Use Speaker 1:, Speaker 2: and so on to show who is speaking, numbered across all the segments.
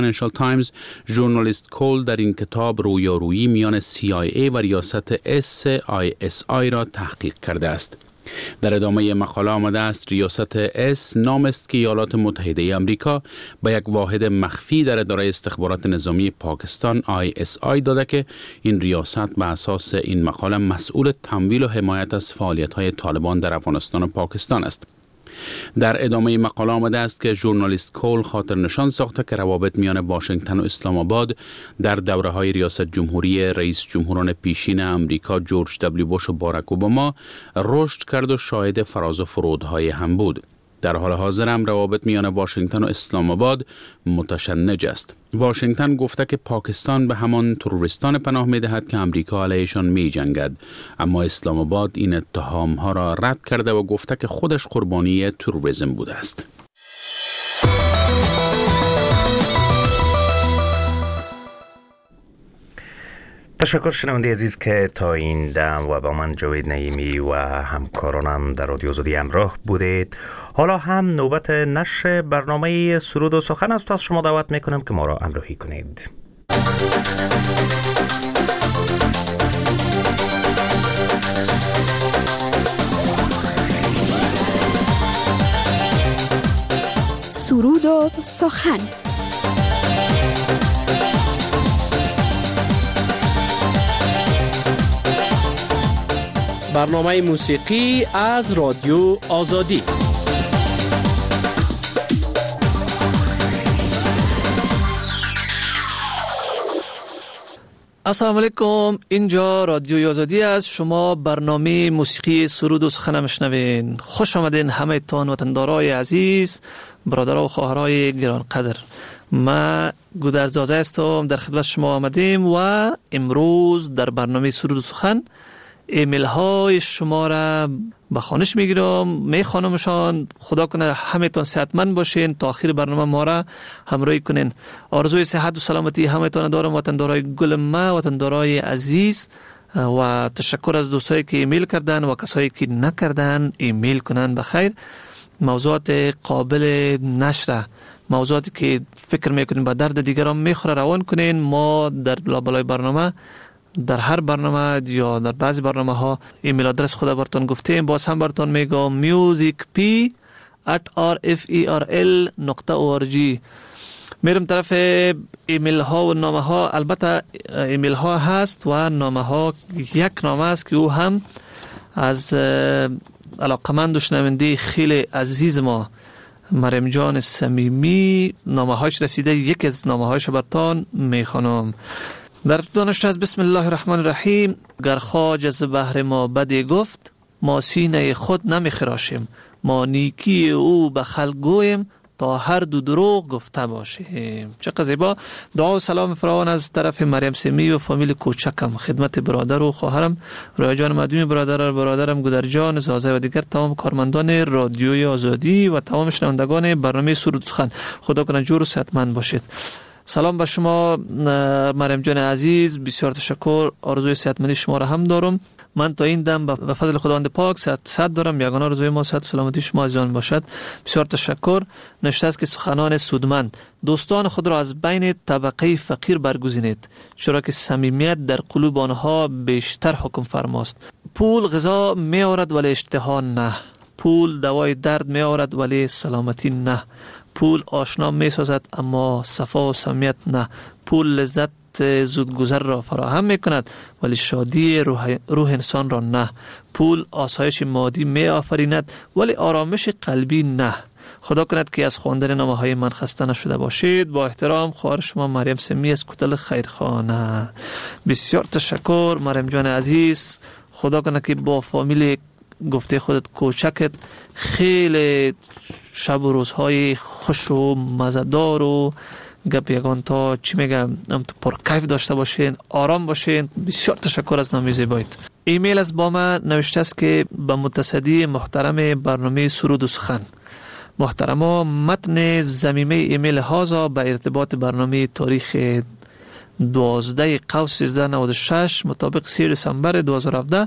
Speaker 1: فاینانشال تایمز ژورنالیست کول در این کتاب رویارویی میان CIA و ریاست SISI را تحقیق کرده است. در ادامه مقاله آمده است ریاست S نام است که ایالات متحده آمریکا به یک واحد مخفی در اداره استخبارات نظامی پاکستان ISI داده که این ریاست به اساس این مقاله مسئول تمویل و حمایت از فعالیت‌های طالبان در افغانستان و پاکستان است. در ادامه مقاله آمده است که ژورنالیست کول خاطر نشان ساخته که روابط میان واشنگتن و اسلام آباد در دوره‌های ریاست جمهوری رئیس جمهوران پیشین امریکا جورج دبلیو بوش و باراک اوباما رشد کرد و شاهد فراز و فرودهای هم بود. در حال حاضر هم روابط میان واشنگتن و اسلام آباد متشنج است. واشنگتن گفته که پاکستان به همان تروریستان پناه می‌دهد که امریکا علیهشان می‌جنگد، اما اسلام آباد این اتهام‌ها را رد کرده و گفته که خودش قربانی تروریسم بوده است.
Speaker 2: تشکر شنونده عزیز که تا این دم و با من جاوید نعیمی و همکارانم در رادیو آزادی همراه بودید. حالا هم نوبت نشر برنامه سرود و سخن است و از شما دعوت میکنم که ما را همراهی کنید.
Speaker 3: سرود و سخن.
Speaker 4: برنامه موسیقی از رادیو آزادی. السلام علیکم، اینجا رادیو آزادی است. شما برنامه موسیقی سرود و سخن میشنوین. خوش آمدین همه تان وطندارای عزیز، برادرها و خواهرای گرانقدر. ما گودرزازه هستم، در خدمت شما آمدیم و امروز در برنامه سرود و سخن ایمیل های شما را به خوانش میگیرم، میخوانمشان. خدا کنه همه تان صحتمند باشین، تا آخر برنامه ما را همراهی کنین. آرزوی صحت و سلامتی همه تان دارم، وطندارای گل ما، وطندارای عزیز، و تشکر از دوستایی که ایمیل کردن و کسایی که نکردن ایمیل کنن. بخیر، موضوعات قابل نشر، موضوعاتی که فکر میکنین به درد دیگران میخوره روان کنین. ما در لابلای برنامه، در هر برنامه یا در بعضی برنامه ها ایمیل آدرس خود براتون گفتیم. باز هم براتون میگم musicp@rferl.org. میرم طرف ایمیل ها و نامه ها. البته ایمیل ها هست و نامه ها. یک نامه است که او هم از علاقمند و شنونده خیلی عزیز ما مریم جان صمیمی نامه هاش رسیده. یک از نامه هاش براتون میخوانم. در دانشته از بسم الله الرحمن الرحیم. گر خواجه از بحر ما بدی گفت، ما سینه خود نمیخراشیم. ما نیکی او به خلق گویم، تا هر دو دروغ گفته باشیم. چقدر زیبا. دعا و سلام فراوان از طرف مریم سمی و فامیل کوچکم خدمت برادر و خواهرم رویا جان مدومی، برادرم گودر جان زازه و دیگر تمام کارمندان رادیوی آزادی و تمام شنوندگان برنامه سرود سخن. خدا کنه جور و صحتمند باشید. سلام به شما مریم جان عزیز، بسیار تشکر. آرزوی صحتمندی شما را هم دارم. من تا این دم به فضل خداوند پاک صحت دارم. یگانه آرزوی ما صحت و سلامتی شما از جان باشد. بسیار تشکر. نشته است که سخنان سودمند. دوستان خود را از بین طبقه فقیر برگزینید، چرا که صمیمیت در قلوب آنها بیشتر حکم فرماست. پول غذا می آورد ولی اشتها نه. پول دوای درد می آورد ولی سلامتی نه. پول آشنا می سازد اما صفا و صمیمیت نه. پول لذت زودگذر را فراهم می کند ولی شادی روح انسان را نه. پول آسایش مادی می آفریند ولی آرامش قلبی نه. خدا کند که از خواندن نامه های من خسته نشده باشید. با احترام، خواهر شما مریم سمی از کتل خیرخانه. بسیار تشکر مریم جان عزیز. خدا کنه که با فامیل گفته خودت کوچکت خیلی شب و روزهای خوش و مزدار و گپ یگان تا چی میگم تو پرکیف داشته باشین، آرام باشین. بسیار تشکر از نامی زیبایت. ایمیل از با من نوشته است که به متصدی محترم برنامه سرود و سخن. محترما، متن ضمیمه ایمیل هازا به ارتباط برنامه تاریخ 12 قوس 1396 مطابق 3 دسامبر 2017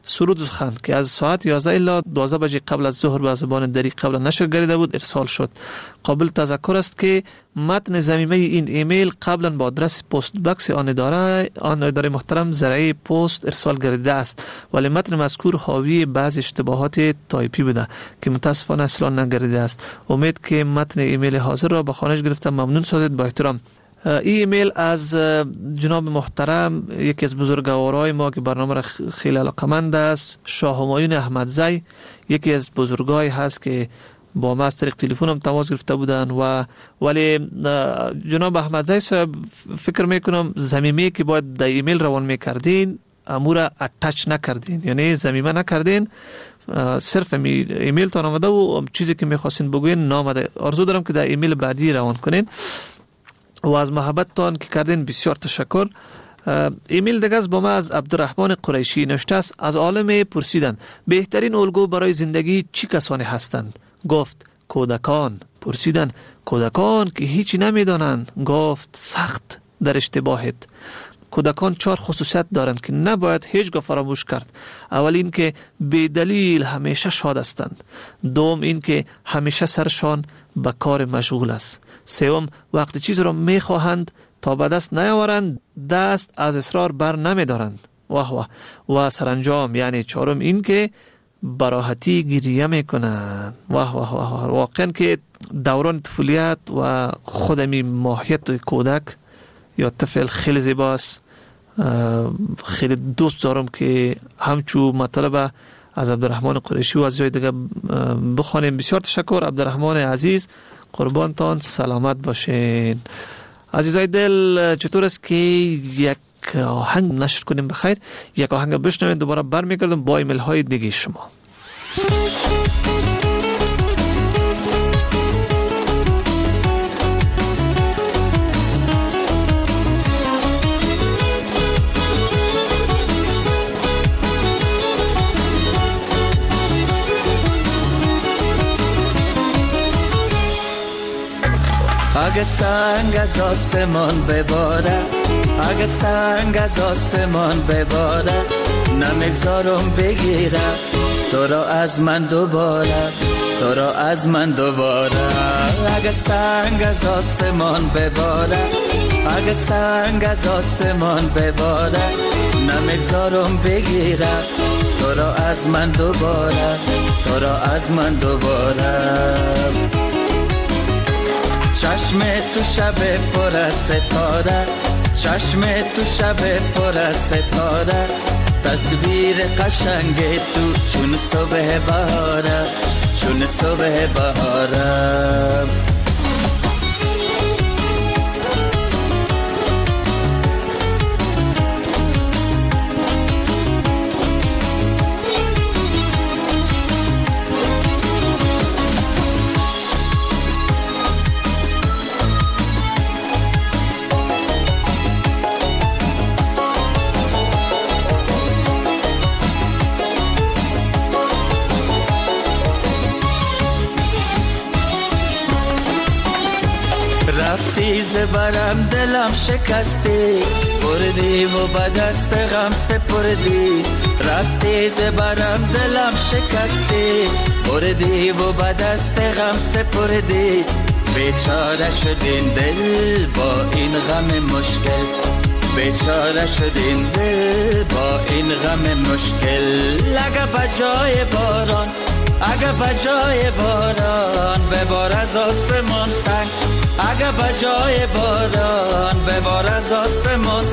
Speaker 4: سرود و سخن که از ساعت 11 الی 12 بجه قبل از ظهر به زبان دری قبل نشر گردیده بود ارسال شد. قابل تذکر است که متن ضمیمه این ایمیل قبلا با آدرس پست باکس آن اداره محترم زرعی پست ارسال گردیده است، ولی متن مذکور حاوی بعض اشتباهات تایپی بوده که متاسفانه اصلاح نگردیده است. امید که متن ایمیل حاضر را به خانش گرفته ممنون سازید. با احترام. ایمیل از جناب محترم یکی از بزرگوارای ما که برنامه را خیلی علاقمند است، شاه همایون احمدزی، یکی از بزرگای هست که با ما از طریق تلفن هم تماس گرفته بودن ولی جناب احمدزی صاحب فکر میکنم ضمیمه که باید در ایمیل روان میکردین امور اتچ نکردین، یعنی ضمیمه نکردین، صرف ایمیل تان آمده و چیزی که میخواستین بگوین نامده. آرزو دارم که در ایمیل بعدی روان کنین و از محبتتان که کردین بسیار تشکر. ایمیل دیگه با ما از عبدالرحمن قریشی نوشته است. از عالم پرسیدن بهترین الگو برای زندگی چی کسانی هستند؟ گفت کودکان. پرسیدن کودکان که هیچی نمیدانند؟ گفت سخت در اشتباهت. کودکان 4 خصوصیت دارند که نباید هیچگاه فراموش کرد. اول این که بی دلیل همیشه شاد هستند. دوم این که همیشه سرشان به کار مشغول است. سوم وقتی چیز را میخواهند تا به دست نیاورند دست از اصرار بر نمیدارند. و سرانجام یعنی چهارم این که براحتی گریه میکنند. واقعا که دوران طفولیت و خودمی ماهیت کودک یا طفل خیلی زیباست. خیلی دوست دارم که همچو مطلب از عبدالرحمن قریشی و از جای دیگه بخوانیم. بسیار تشکر عبدالرحمن عزیز، قربانتان، سلامت باشین. عزیزای دل، چطور است که یک آهنگ نشر کنیم؟ بخیر، یک آهنگ بشنویم، دوباره برمیگردم با ایمیل های دیگه شما.
Speaker 5: اگه سنگ از آسمان بباره، اگه سنگ از آسمان بباره، نمیگذارم بگیره تو را از من دوباره، تو را از من دوباره. اگه سنگ از آسمان بباره، اگه سنگ از آسمان بباره، نمیگذارم بگیره تو را از من دوباره، تو را از من دوباره. چشم تو شب پر از ستاره، چشم تو شب پر از ستاره، تصویر قشنگ تو چون صبح بهاره، چون صبح بهاره. رفتی زبرم دلم شکستی، بردی و به دست غم سپردی. رفتی زبرم دلم شکستی، بردی و به دست غم سپردی. بیچاره شدین دل با این غم مشکل، بیچاره شدین دل با این غم مشکل. اگه بجای باران، اگه بجای باران ببار از آسمان سنگ، اگه بجای باران ببار از آسمان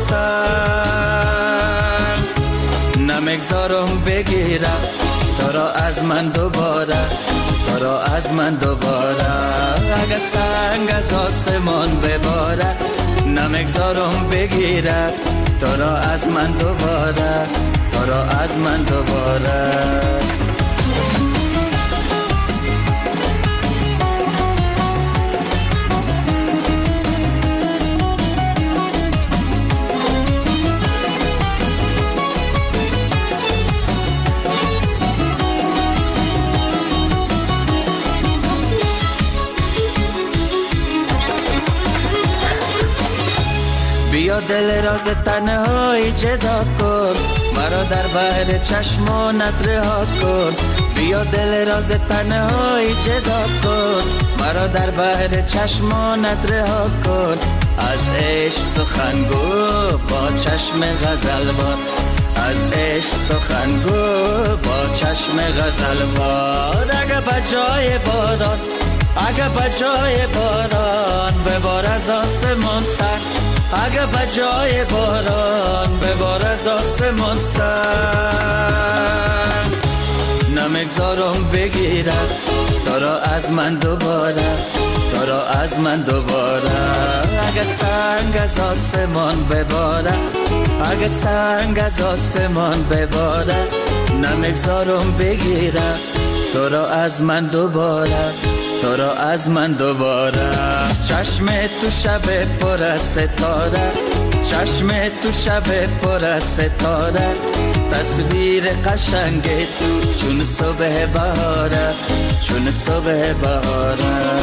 Speaker 5: سنگ، نمیگذارم بگیرم تو را از من دوباره، تو را از من دوباره. اگه سنگ از آسمان بباره، نمیگذارم بگیرم تو را از من دوباره، تو را از من دوباره. بیا دل راز تنهایی جدا کن، مرا در بحر چشمانت رها کن. بیا دل راز تنهایی جدا کن، مرا در بحر چشمانت رها کن. از عشق سخنگو با چشم غزلوار، از عشق سخنگو با چشم غزلوار. اگه بجای باران، اگه بجای باران ببار از آسمان سر، اگه بجای باران ببار از آسمان سر. نمیگذارم بگیرد تو را از من دوباره، تو را از من دوباره. اگه سنگ از آسمان بباره، اگه سنگ از آسمان بباره، نمیگذارم بگیره تو را از من دوباره، تو را از من دوباره. چشم تو شب پر از ستاره، چشم تو شب پر از ستاره، تصویر قشنگ تو چون صبح بهاره، چون صبح بهاره.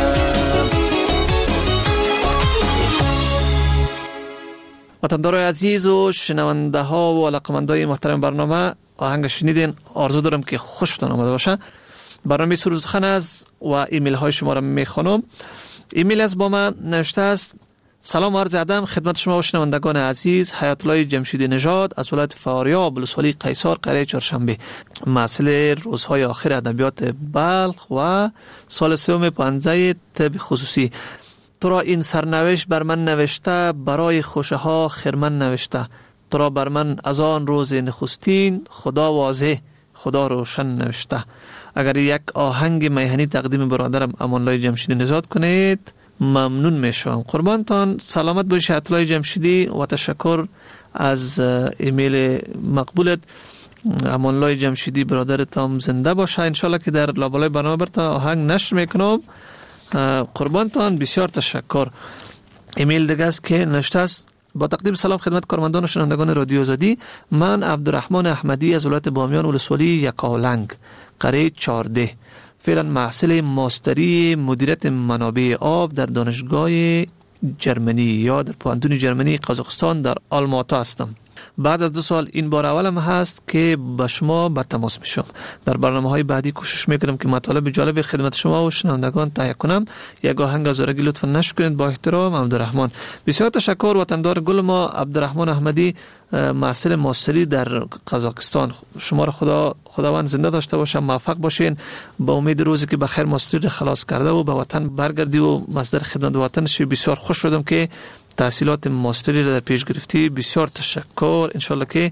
Speaker 4: وطندارای عزیز و شنونده ها و علاقمندای محترم برنامه، آهنگ شنیدین، آرزو دارم که خوشتون آمده باشه. برنامه سرود سخن است و ایمیل های شما را میخوانم. ایمیل از با من نوشته است: سلام عرض ادب خدمت شما و شنوندگان عزیز. حیات الله جمشیدی نژاد از ولایت فاریاب ولسوالی قیصر قریه چهارشنبه، محصل روزهای آخر ادبیات بلخ و سال سوم پانزه طب خصوصی. تو را این سرنوشت بر من نوشته، برای خوشه ها خرمن نوشته. تو را بر من از آن روز نخستین، خدا واضح خدا روشن نوشته. اگر یک آهنگ میهنی تقدیم برادرم امان الله جمشیدی نژاد کنید ممنون میشم. قربانتان، سلامت باشی حیات الله جمشیدی و تشکر از ایمیل مقبولت. امان الله جمشیدی برادرتم زنده باشه، انشالله که در لابلای برنامه برتا آهنگ نشر میکنم. قربانتان بسیار تشکر. ایمیل دیگه است که نوشته است: با تقدیم سلام خدمت کارمندان و شنوندگان رادیو آزادی، من عبدالرحمن احمدی از ولایت بامیان ولسوالی یکاولنگ قریه 14 فعلا محصل ماستری مدیریت منابع آب در دانشگاه جرمنی یا در پوهنتون جرمنی قزاقستان در آلماتا هستم. بعد از 2 سال این بار اولم هست که با شما به تماس میشم. در برنامه‌های بعدی کوشش میکنم که مطالب جالب خدمت شما و شنوندگان تهیه کنم. یک آهنگ از آرگی لطفا نشر کنید. با احترام، عبدالرحمن. بسیار تشکر. وطندار گل ما عبدالرحمن احمدی، محصل ماستری در قزاقستان. شما را خداوند زنده داشته باشه، موفق باشین. با امید روزی که بخیر ماستری خلاص کرده و به وطن برگردی و مصدر خدمت وطن شی. بسیار خوش شدم که تحصیلات ماستری را در پیش گرفتی. بسیار تشکر. انشالله که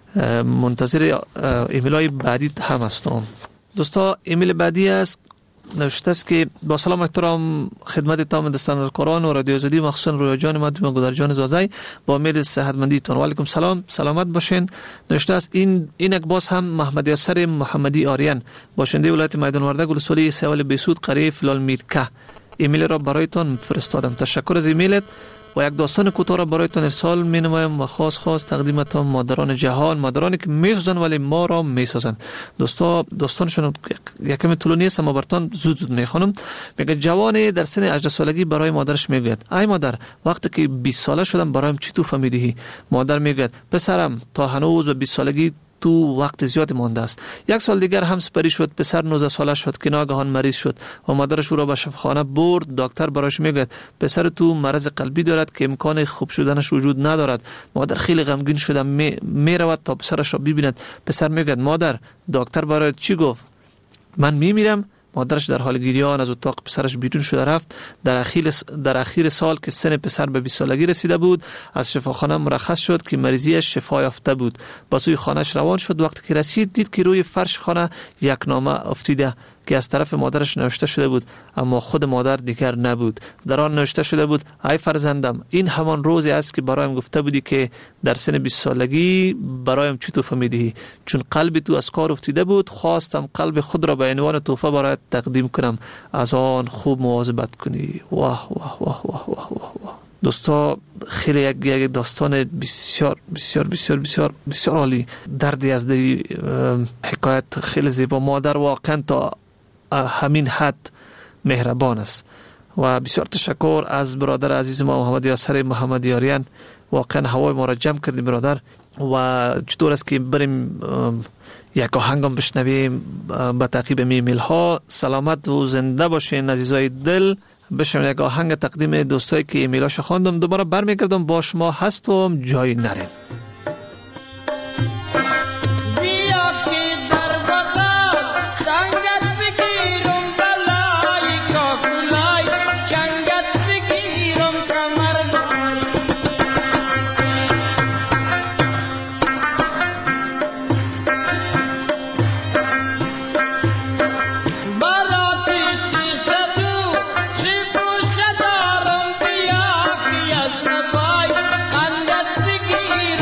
Speaker 4: منتظر ایمیل‌های بعدی هم هستم. دوستا، ایمیل بعدی است، نوشته است که با سلام احترام خدمت تمام دستان قرآن و رادیو آزادی، مخصوصا رویا جان مدام گذر جان زازای، با امید صحتمندی تان. و علیکم سلام، سلامت باشین. نوشته است این یک باز هم محمد یاسر محمدی آریان، باشنده ولایت میدان وردک ولسوالی سوال بیسود قریه فلال میرکه. ایمیل را برایتان فرستادم. تشکر از ایمیلت. و یک داستان کوتاه را برایتان ارسال می نمایم و خاص تقدیمتان مادران جهان، مادرانی که میسازن ولی ما را میسازن. دوستا، داستانشون یکم طولانی است اما براتون زود میخوانم. میگه جوانی در سن 18 سالگی برای مادرش میگوید: ای مادر، وقتی که 20 ساله شدم برایم چی تحفه میدهی؟ مادر میگوید: پسرم، تا هنوز به 20 سالگی تو وقت زیاد مانده است. 1 سال دیگر هم سپری شد. پسر 19 ساله شد که ناگهان مریض شد و مادرش او را به شفاخانه برد. دکتر برایش میگوید: پسر تو مرض قلبی دارد که امکان خوب شدنش وجود ندارد. مادر خیلی غمگین شده میرود تا پسرش را ببیند. پسر میگوید: مادر، دکتر برایت چی گفت؟ من میمیرم. مادرش در حال گریان از اتاق پسرش بیرون شده رفت. در اخیر سال که سن پسر به 20 سالگی رسیده بود، از شفاخانه مرخص شد که مریضیش شفا یافته بود. با سوی خانهش روان شد. وقتی که رسید دید که روی فرش خانه یک نامه افتیده که از طرف مادرش نوشته شده بود، اما خود مادر دیگر نبود. در آن نوشته شده بود: ای فرزندم، این همان روزی است که برایم گفته بودی که در سن 20 سالگی برایم چی تحفه میدهی. چون قلب تو از کار افتیده بود، خواستم قلب خود را به عنوان تحفه برایت تقدیم کنم. از آن خوب مواظبت کنی. واه واه واه واه واه واه واه. دوستا، خیلی یک داستان بسیار بسیار بسیار بسیار بسیار عالی. دردی از دل، حکایت خیلی زیبا. مادر واقعا تا همین حد مهربان است. و بسیار تشکر از برادر عزیز ما محمد یاسر محمدی آریان واقعا هوای ما را جمع کردیم برادر. و چطور است که بریم یک آهنگم بشنویم به تعقیب ایمیل ها. سلامت و زنده باشین عزیزای دل. بشنویم یک آهنگ تقدیم دوستایی که ایمیل هاشو خواندم. دوباره برمیگردم با شما هستم، جای نرین.
Speaker 6: Giro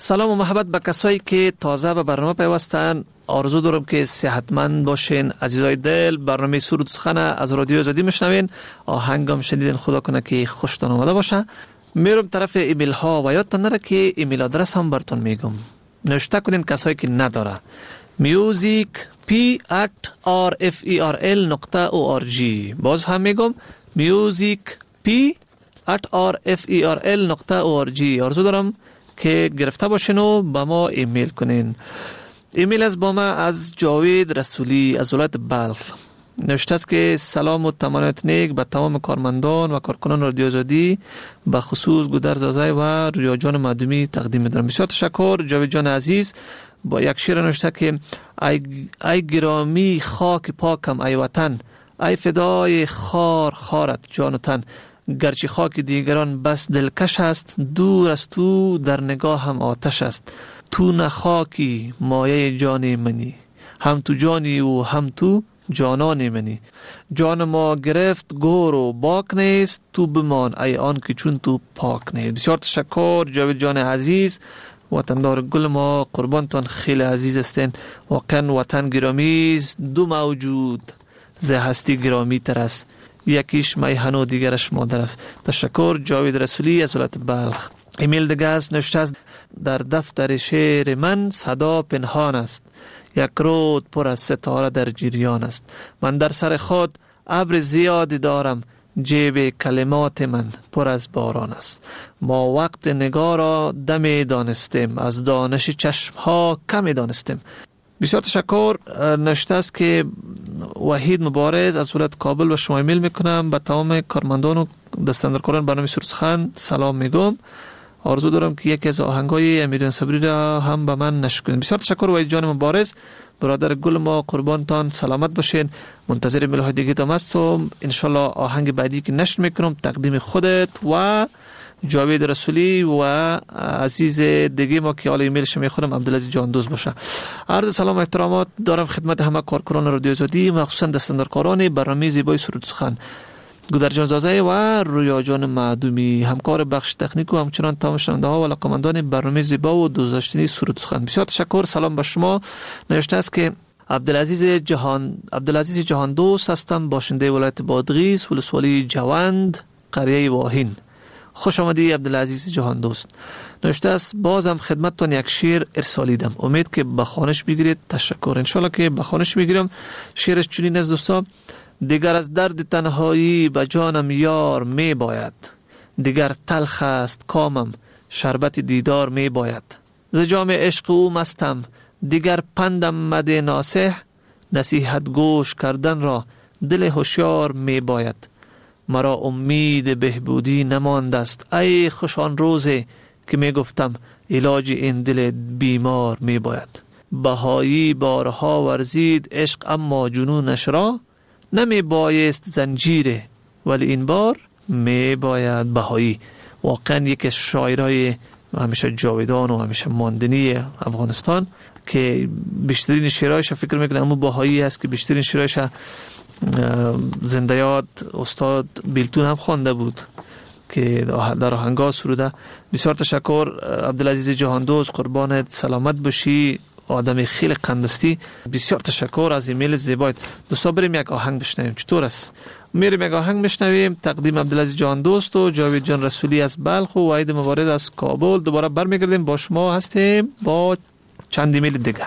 Speaker 4: سلام و محبت به کسایی که تازه به برنامه پیوستن. آرزو دارم که صحتمند باشین. عزیزای دل، برنامه سرود سخن از رادیو آزادی میشنوین. آهنگم شنیدین، خدا کنه که خوشتون آمده باشه. میرم طرف ایمیل ها و یادتان نره که ایمیل آدرس هم براتون میگم. نوشته کنین کسایی که نداره. musicp@rferl.org. باز هم میگم musicp@rferl.org. آرزو دارم که گرفته باشین و با ما ایمیل کنین. ایمیل از با ما از جاوید رسولی از ولایت بلخ. نوشته است که سلام و تمنیت نیک به تمام کارمندان و کارکنان رادیو آزادی، به خصوص گودر زازای و رویا جان مادومی تقدیم می‌دارم. بسیار تشکر جاوید جان عزیز. با یک شعر نوشته که ای گرامی خاک پاکم ای وطن، ای فدای خارت جان و تن، گرچه خاک دیگران بس دلکش است، دور از تو در نگاه هم آتش است. تو نه خاکی مایه جان منی، هم تو جانی و هم تو جانان منی. جان ما گرفت گور و باک نیست، تو بمان ای آن که چون تو پاک نیست. بسیار تشکر جاوید جان عزیز. وطندار گل ما، قربانتان، خیلی عزیز استین. واقعا وطن گرامی است. دو موجود ز هستی گرامی تر است، یکیش میهن و دیگرش مادر است. تشکر جاوید رسولی از ولایت بلخ. ایمیل دیگه است نوشته است در دفتر شعر من صدا پنهان است، یک رود پر از ستاره در جریان است. من در سر خود ابر زیادی دارم، جیب کلمات من پر از باران است. ما وقت نگاه را دمی دانستیم، از دانش چشم ها کمی دانستیم. بسیار تشکر. نوشته است که وحید مبارز از ولایت کابل و شما ایمیل میکنم. به تمام کارمندان و دستاندرکاران برنامه سرود سخن سلام میگم. آرزو دارم که یکی از آهنگای امیران صبری را هم به من نشر کنید. بسیار تشکر وحید جان مبارز، برادر گل ما، قربانتان، سلامت باشین. منتظر ایمیل های دیگه تام هستم. ان شاء الله آهنگ بعدی که نشر میکنم تقدیم خودت و جاوید رسولی و عزیز دیگه ما که حالا ایمیلش میخونم عبدالعزیز جهاندوست باشه. عرض سلام و احترامات دارم خدمت همه کارکنان رادیو آزادی، مخصوصا دستاندرکاران برنامه زیبای سرود سخن، گودر جان زازای و رویا جان معدومی، همکار بخش تکنیک و همچنان تمام شنونده ها و علاقه‌مندان برنامه زیبا و دوست داشتنی سرود سخن. بسیار تشکر. سلام به شما. نوشته است که عبدالعزیز جهاندوست هستم، باشنده ولایت بادغیس، ولسوالی جوند، قریه واهین. خوش آمدی عبدالعزیز جهاندوست. نوشته است بازم خدمتتان یک شعر ارسالیدم، امید که به خوانش بگیرید. تشکر. ان شاء الله که به خوانش میگیرم. شعرش چنین است دوستا: دیگر از درد تنهایی به جانم یار می باید، دیگر تلخ است کامم شربت دیدار می باید. ز جام عشق او مستم، دیگر پندم مده ناصح، نصیحت گوش کردن را دل هوشیار می باید. مرا امید بهبودی نمانده است، ای خوش آن روزی که می گفتم علاج این دل بیمار می باید. بهایی بارها ورزید عشق، اما جنونش را نمی بایست زنجیره، ولی این بار می باید بهایی. واقعا یک از شاعرای همیشه جاودان و همیشه ماندنی افغانستان که بیشترین شعرهایش فکر میکنم اما بهایی است که بیشترین شعرهایش زنده یاد استاد بیلتون هم خوانده بود که در آهنگا سروده. بسیار تشکر عبدالعزیز جهاندوست، قربانت، سلامت باشی، آدم خیلی قندستی. بسیار تشکر از ایمیل زیبایت. دوستا بریم یک آهنگ بشنویم. چطور است؟ میریم یک آهنگ بشنویم. تقدیم عبدالعزیز جهاندوست و جاوید جان رسولی از بلخ و وحید مبارز از کابل. دوباره برمیگردیم با شما هستیم با چند ایمیل دیگه.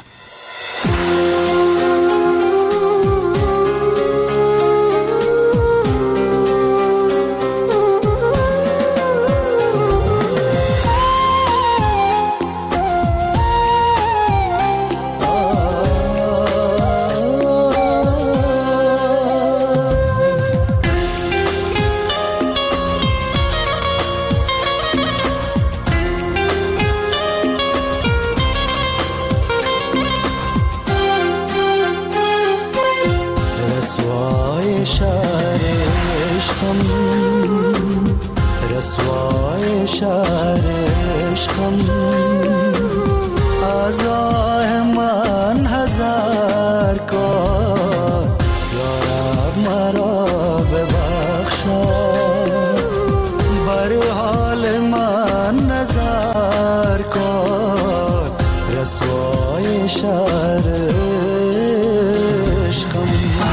Speaker 5: رسوای شهر عشقم.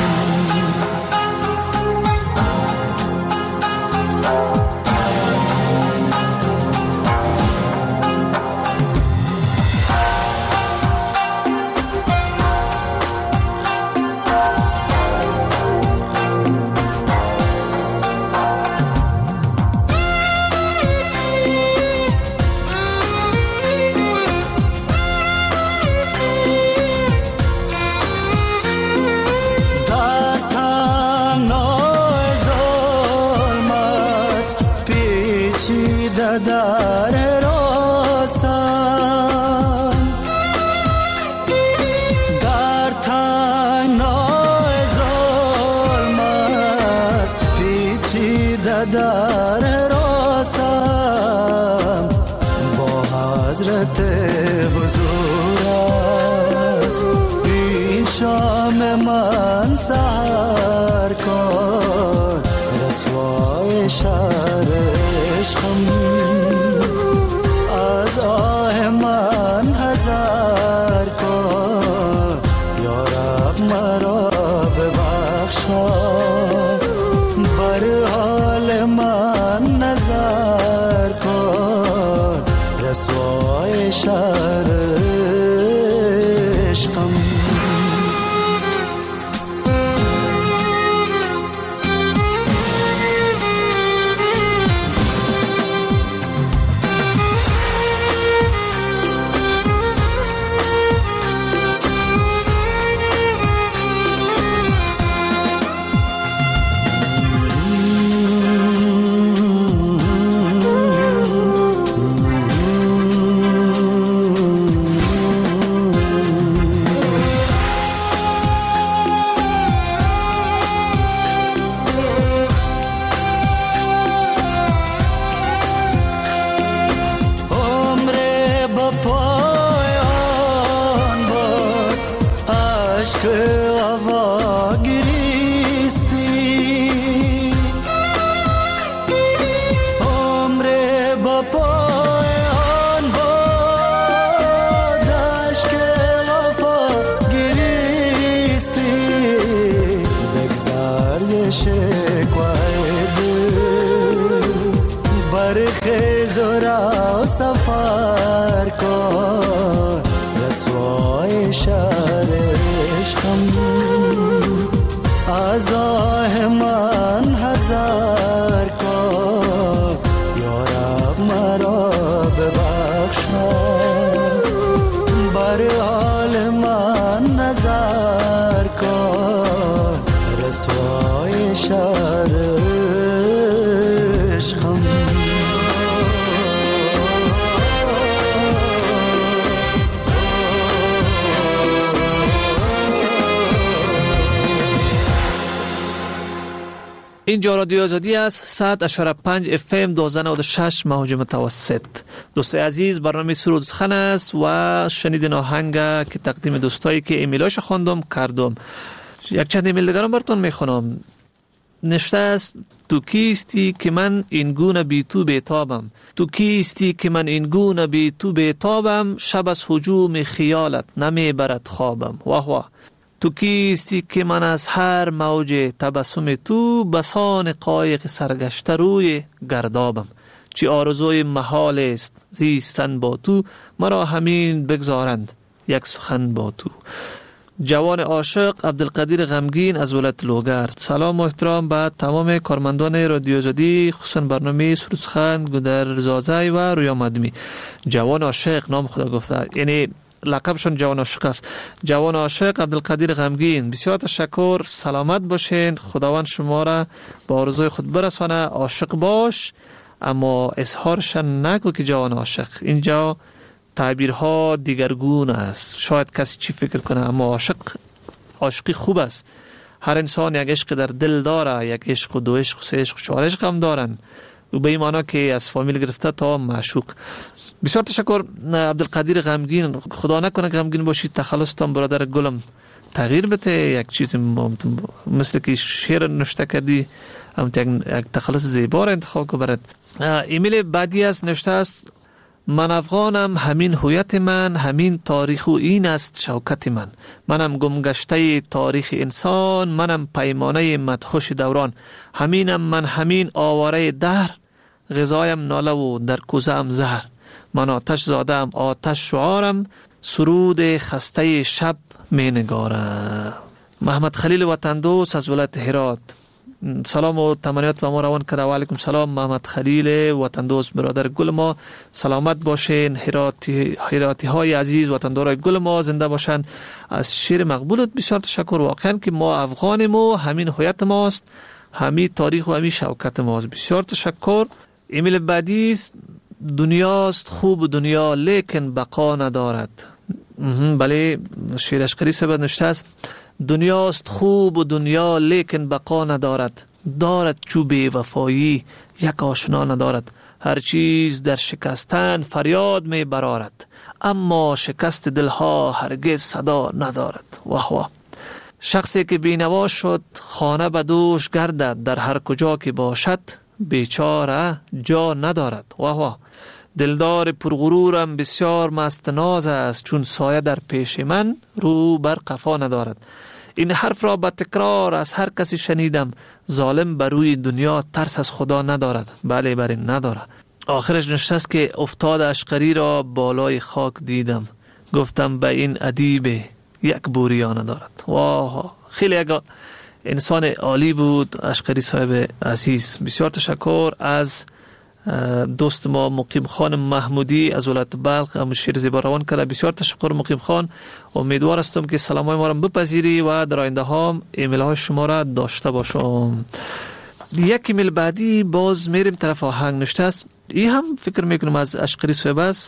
Speaker 5: در راستم در تنهای ظلمت پیچیده در راستم با حضرت حضورت این شام من سحر کن رسوای شهر عشقم. از آه من حذر کن یا رب مرا ببخشا بر حال من نظر کن رسوای شهر عشقم. سفر کن رسوای شهر عشقم. از آه من حذر کن یا رب مرا ببخشا بر حال من نظر کن رسوای شهر عشقم.
Speaker 4: اینجا رادیو آزادی است. 100.5 FM 1296 موج متوسط. دوستای عزیز، برنامه سرود و سخن است و شنیدین آهنگ که تقدیم دوستایی که ایمیلاش خواندم کردم. یک چند ایمیل دیگرم براتون میخونم. نشته است: تو کیستی که من این گونه بی تو بیتابم، تو کیستی که من این گونه بی تو بیتابم، شب از هجوم خیالت نمیبرد خوابم. واه واه. تو کیستی که من از هر موج تبسم تو، بسان قایق سرگشته روی گردابم. چی آرزوی محال است زیستن با تو، مرا همین بگذارند یک سخن با تو. جوان عاشق عبدالقدیر غمگین از ولایت لوگر. سلام و احترام به تمام کارمندان رادیو آزادی، خصوصا برنامه سرود سخن گودر زازای و رویا مدمی. جوان عاشق نام خدا گفته، یعنی لقبشون جوان عاشق است. جوان عاشق عبدالقدیر غمگین، بسیار تشکر، سلامت باشین، خداوند شما را با آرزوی خود برسانه. عاشق باش اما اظهارش نگو که جوان عاشق. اینجا تعبیرها دیگرگون است، شاید کسی چی فکر کنه، اما عاشقی خوب است. هر انسان یک عشق در دل داره، یک عشق و دو عشق و سه عشق و چهار عشق هم دارن، و به این معنی که از فامیل گرفته تا معشوق. بسیار تشکر عبدالقدیر غمگین. خدا نکنه غمگین باشید، تخلصتان برادر گلم تغییر بده، یک چیز مثل که شعر نوشته کردی یک تخلص زیبا را انتخاب کو برد. ایمیل بعدی است، نوشته است: من افغانم، همین هویت من، همین تاریخ و این است شوکت من. منم گمگشته تاریخ انسان، منم پیمانه مدهوش دوران. همینم من، همین آواره دهر، غذایم ناله و در کوزه‌ام زهر. من آتش زادم، آتش شعارم، سرود خسته شب می نگارم. محمد خلیل وطن دوست از ولایت هرات، سلام و تمنیات به ما روان کرده. و علیکم سلام محمد خلیل وطن دوست برادر گل ما، سلامت باشین. هراتی های عزیز وطندارای گل ما زنده باشن. از شعر مقبولت بسیار تشکر. واقعا که ما افغانیم و همین هویت ماست، همین تاریخ و همین شوکت ماست. بسیار تشکر. ایمیل بعدی است: دنیاست خوب دنیا لیکن بقا ندارد. بله، شعر اشقری صاحب نوشته است: دنیاست خوب و دنیا لیکن بقا ندارد. دارد چوب وفایی یک آشنا ندارد. هر چیز در شکستن فریاد می برارد، اما شکست دلها هرگز صدا ندارد. واه واه. شخصی که بینوا شد خانه به دوش گردد، در هر کجا که باشد بیچاره جا ندارد. واه واه. دلدار پرغرورم بسیار مست ناز است، چون سایه در پیش من رو بر قفا ندارد. این حرف را به تکرار از هر کسی شنیدم، ظالم بر روی دنیا ترس از خدا ندارد. بله بله ندارد. آخرش نشسته است که افتاد اشقری را بالای خاک دیدم، گفتم به این ادیب یک بوریا ندارد. واه، خیلی یک انسان عالی بود اشقری صاحب عزیز. بسیار تشکر از دوست ما مقیم خان محمودی از ولایت بلخ، هم شعر زیبا روان کرده. بسیار تشکر مقیم خان. امیدوار هستم که سلامای ما را بپذیری و در آینده ها ایمیل های شما را داشته باشم. یک ایمیل بعدی باز میریم طرف آهنگ. نوشته است، این هم فکر میکنم از اشقری صاحب است،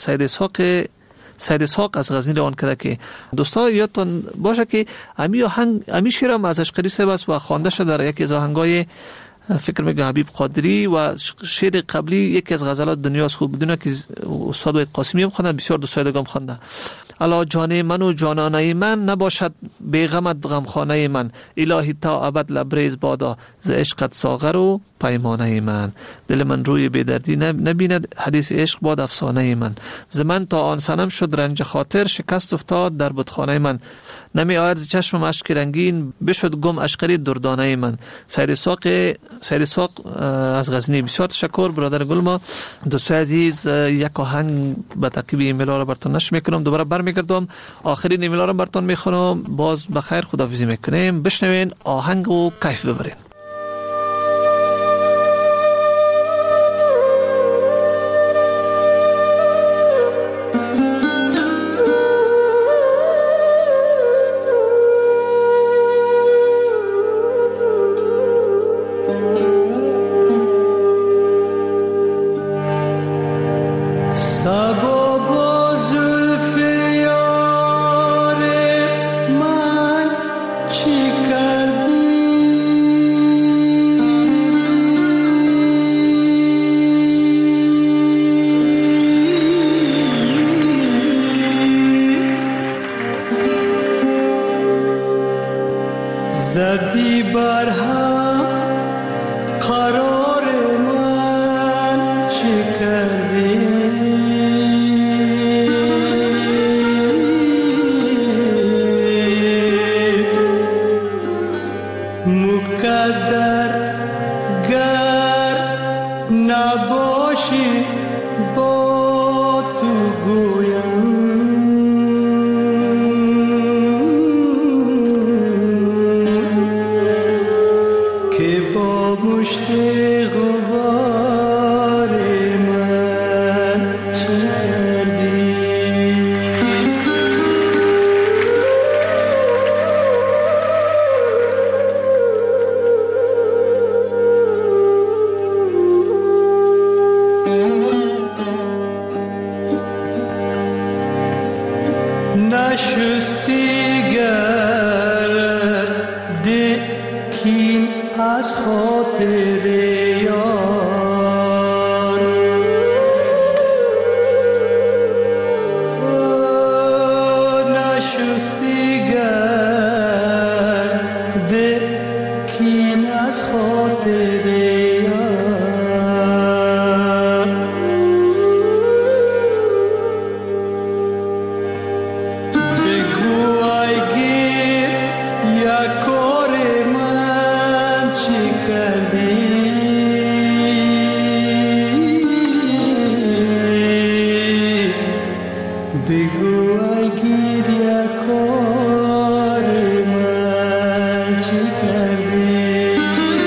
Speaker 4: سید اسحاق از غزنی روان کرده که دوستا یادتون باشه که امی شعر هم از اشقری صاحب است و خوانده شده در یکی از آهنگای فکر میگم حبیب قادری، و شعر قبلی یکی از غزلات دنیاست خوب بدونه که استاد وحید قاسمی هم خوانده، بسیار دوستای دیگه هم خوانده. الا جان من و جانانه من، نباشد بیغمت غمخانه من. الهی تا ابد لبریز بادا، ز عشقت ساغر و پیمانه من. دل من روی بیدردی نبیند، حدیث عشق باد افسانه من. ز من تا آن سنم شد رنج خاطر، شکست افتاد در بتخانه من. نمی آید ز چشمم اشک رنگین، بشد گم اشقری دردانه من. سید اسحاق از غزنی. بسیار تشکر برادر گل ما. دوستای عزیز، یک آهنگ به ترکیب ایمیل ها را براتون نشر میکنم، دوباره برمیگردم آخرین ایمیل ها را براتون میخونم. باز بخیر خداحافظی میکنیم. بشنوین آهنگ و کیف ببرین.
Speaker 6: زدی بر هم قرار من، چه کردی مقدر گر نباشی با تو گویم که با مشت غبار من چه کردی. نشستی گرد کین از خاطر یار، نشستی گرد کین از خاطر یار. ای گریه کار من چی کردی؟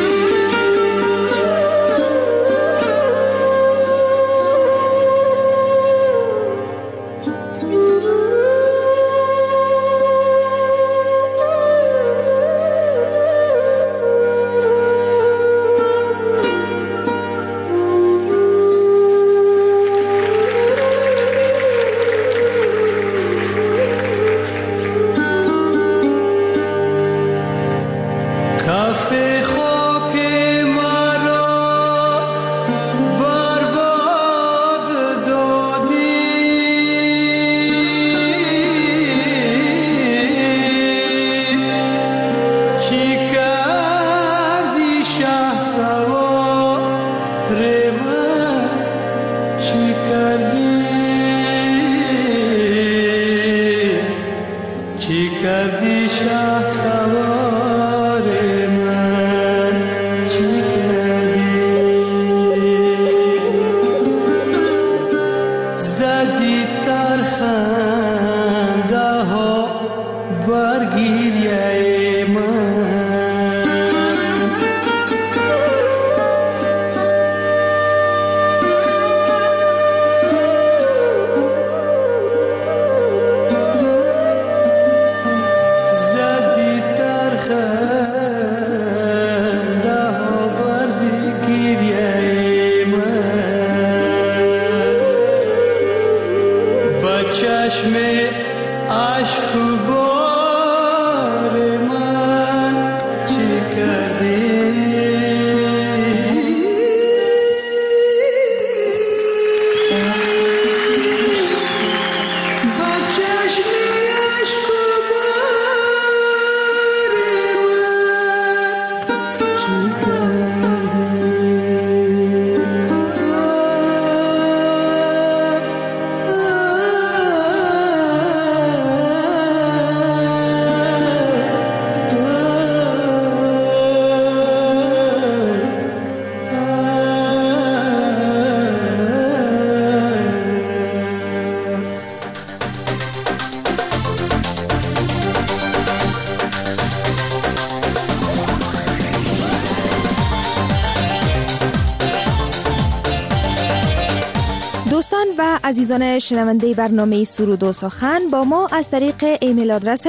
Speaker 3: دوستان و عزیزان شنونده برنامه سرود و سخن با ما از طریق ایمیل آدرس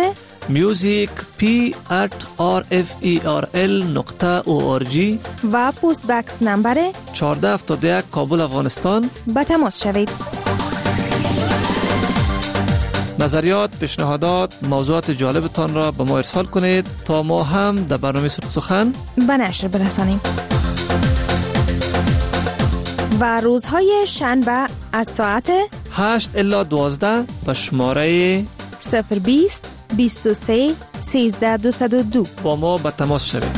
Speaker 4: music@rferl.org
Speaker 3: و پست بکس نمبر
Speaker 4: 1471 کابل افغانستان
Speaker 3: به تماس شوید.
Speaker 4: نظریات، پیشنهادات، موضوعات جالبتان را به ما ارسال کنید تا ما هم در برنامه سرود و سخن
Speaker 3: به نشر برسانیم. و روزهای شنبه از ساعت
Speaker 4: 8 الی 12 به شماره
Speaker 3: 020 23 13 202
Speaker 4: با ما به تماس شوید.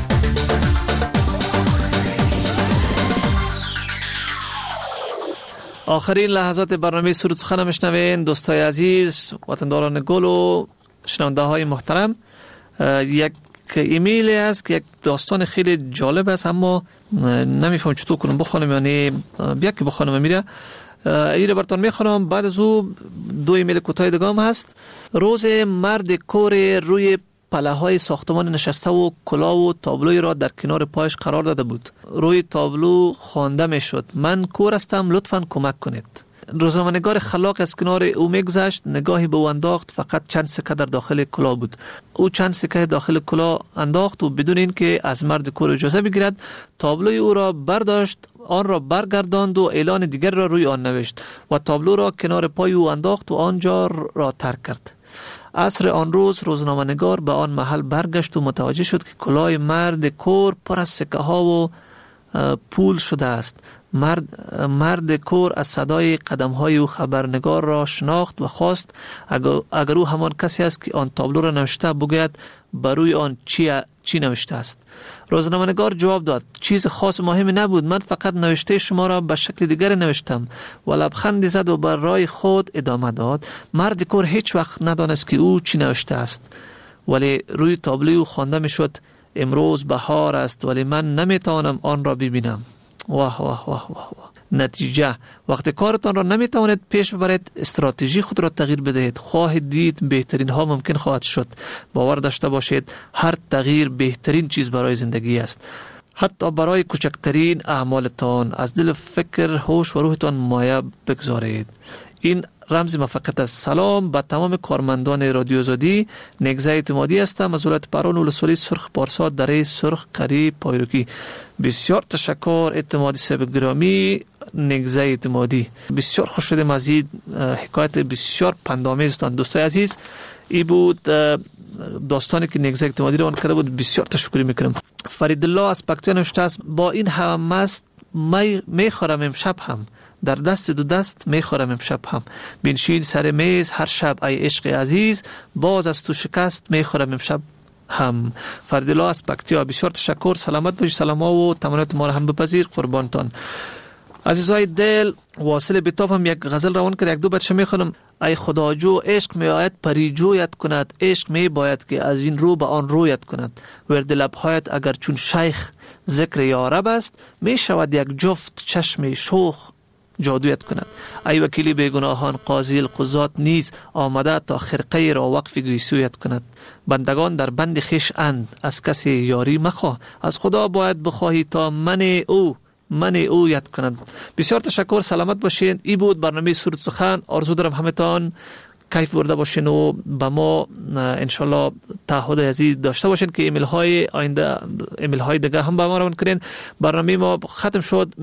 Speaker 4: آخرین لحظات برنامه سرود سخن میشنوین. دوستای عزیز، وطنداران گل و شنونده های محترم، یک ایمیلی است که یک داستان خیلی جالب است، اما نمیفهم چطور کنم بخونم، یعنی بیا که بخونم میره ایره براتون میخونم. بعد از او دو ایمیل کوتاه دیگه هم هست. روز مرد کور روی پله‌های ساختمان نشسته و کلاه و تابلوی را در کنار پایش قرار داده بود. روی تابلو خوانده میشد: من کور هستم، لطفاً کمک کنید. روزنامه‌نگار خلاق از کنار او میگذشت، نگاهی به او انداخت. فقط چند سکه در داخل کلاه بود. او چند سکه داخل کلاه انداخت و بدون اینکه از مرد کور اجازه بگیرد تابلوی او را برداشت، آن را برگرداند و اعلان دیگر را روی آن نوشت و تابلو را کنار پای او انداخت و آنجا را ترک کرد. عصر آن روز روزنامه‌نگار به آن محل برگشت و متوجه شد که کلاه مرد کور پر از سکه ها و پول شده است. مرد کور از صدای قدم های او خبرنگار را شناخت و خواست اگر او همان کسی است که آن تابلو را نوشته بگوید بر روی آن چی نوشته است. روزنامه‌نگار جواب داد: چیز خاص مهمی نبود، من فقط نوشته شما را به شکل دیگر نوشتم. و لبخندی زد و بر راه خود ادامه داد: مرد کور هیچ وقت ندانست که او چی نوشته است، ولی روی تابلو او خوانده میشد: امروز بهار است ولی من نمیتوانم آن را ببینم. واه واه واه واه واه. نتیجه وقتی کارتان را نمیتوانید پیش ببرید استراتژی خود را تغییر بدهید. خواهید دید بهترین ها ممکن خواهد شد. باور داشته باشید هر تغییر بهترین چیز برای زندگی است. حتی برای کوچکترین اعمالتان از دل فکر هوش و روحتان مایه بگذارید. این رمز موفقیت است. سلام به تمام کارمندان رادیو آزادی. نگزه اعتمادی هستم از ولایت پارون ولسوالی سرخ پارسا دره سرخ قریب پایروکی. بسیار تشکر اعتمادی صاحب گرامی. نگزه اعتمادی بسیار خوش شدم از این حکایت بسیار پندآمیزتان. دوستای عزیز ای بود داستانی که نگزه اعتمادی رو آن کرده بود. بسیار تشکر میکنم. فرید الله از پکتیا نوشته است با این همه است میخورم امشب هم در دست دو دست میخورم امشب هم بنشین سر میز هر شب ای عشق عزیز باز از تو شکست میخورم امشب هم. فرید الله از پکتیا بسیار تشکر. سلامت باشید. سلام و تمنیات ما را هم بپذیر قربانتان. عزیزای دل واصل بیتاب هم یک غزل روان کرد. یک دو بچه میخونم. ای خداجو عشق می آید پریجویت کند عشق می باید که از این رو به آن رویت کند ورد لبهایت اگر چون شیخ ذکر یارب است می شود یک جفت چشم شوخ جادویت کند. ای وکیلی بیگناهان قاضی القضات نیز آمده تا خرقه را وقف گیسویت کند. بندگان در بند خیش اند از کسی یاری مخواه از خدا باید بخواهی تا من او یاد کند. بسیار تشکر. سلامت باشین. ای بود برنامه سرود سخن. آرزو دارم همتان کیف برده باشین و با ما انشالله تعهد عزیز داشته باشین که ایمیل های آینده ایمیل های دیگه هم با ما روان کنین. برنامه ما ختم شد.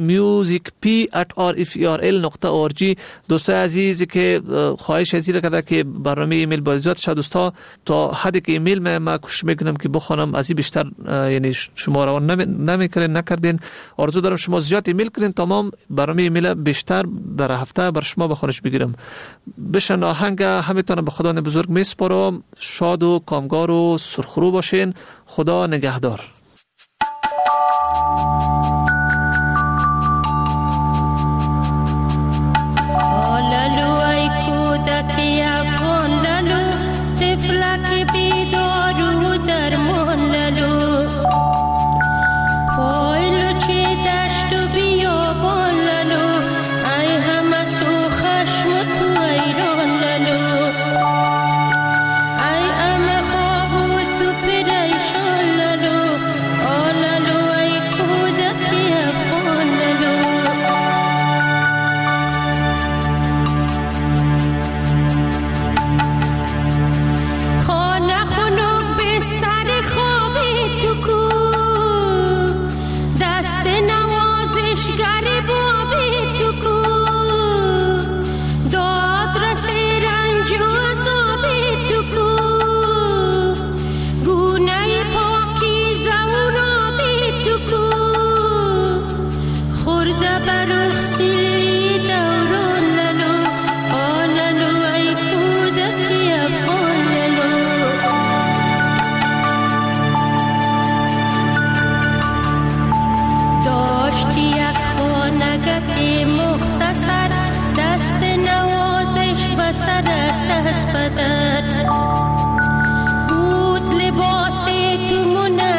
Speaker 4: musicp@rferl.org. دوستای عزیزی که خواهش ازیر کرده که برنامه ایمیل با زیاد شد دوستا تا حدی که ایمیل ما کوشش میکنم که بخونم از این بیشتر یعنی شما روان نکردین. آرزو دارم شما زیاد ایمیل کنین تمام برنامه ایمیل بیشتر در هفته بر شما بخونش بگیرم. بشن آهنگ همتون به خدا بزرگ میسپارم. شاد و کامگار و سرخرو باشین. خدا نگهدار.
Speaker 7: لالو ای کودکی افغان لالو طفلک بیدارو درمان لالو پایلو چی دشت و بیابان لالو ای همه سو خشم و تو ایران لالو ای همه خواب و تو پریشان لالو لالو ای کودکی افغان لالو خانه خنک بستر خوابی تو کو دست نوازشگر بابی تو کو داد رسی رنج و عذابی تو کو گونه پاکی زورابی تو کو خورده برخ سیلی دوران لالو لالو ای کودکی افغان لالو داشتی یک خانگی مختصر دست نوازش بسرت دست بدر بود لباسی تو